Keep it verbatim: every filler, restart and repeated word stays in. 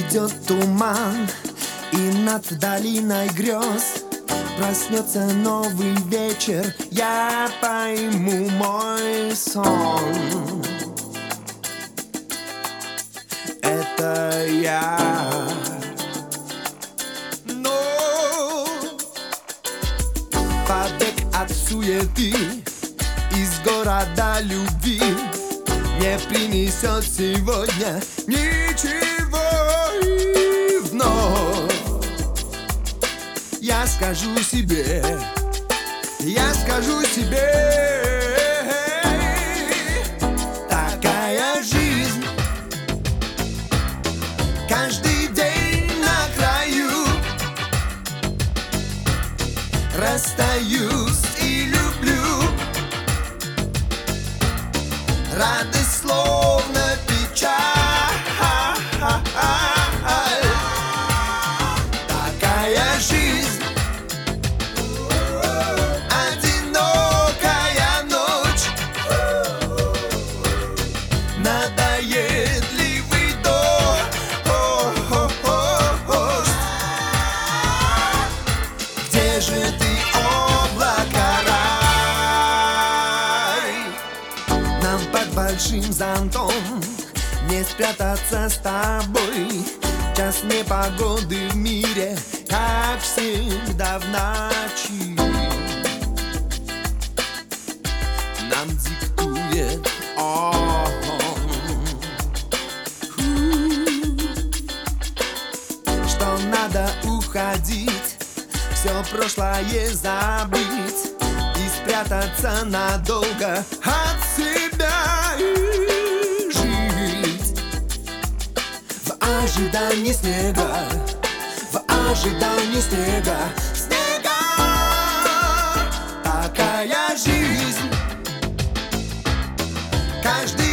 Пройдет туман, и над долиной грез проснется новый вечер, я пойму мой сон. Это я. Но побег от суеты из города любви не принесет сегодня ничего. И вновь я скажу себе, я скажу себе, такая жизнь, каждый день на краю. Расстаюсь и люблю, радость словно печаль. Такая жизнь, одинокая ночь, надоедливый дождь. Где же ты, облако рай? Нам под большим зонтом не спрятаться с тобой. Час непогоды в мире, как всегда в ночи, нам диктует он. Что надо уходить, все прошлое забыть и спрятаться надолго от себя и жить в ожидании снега, в ожидании снега, снега. Такая жизнь, каждый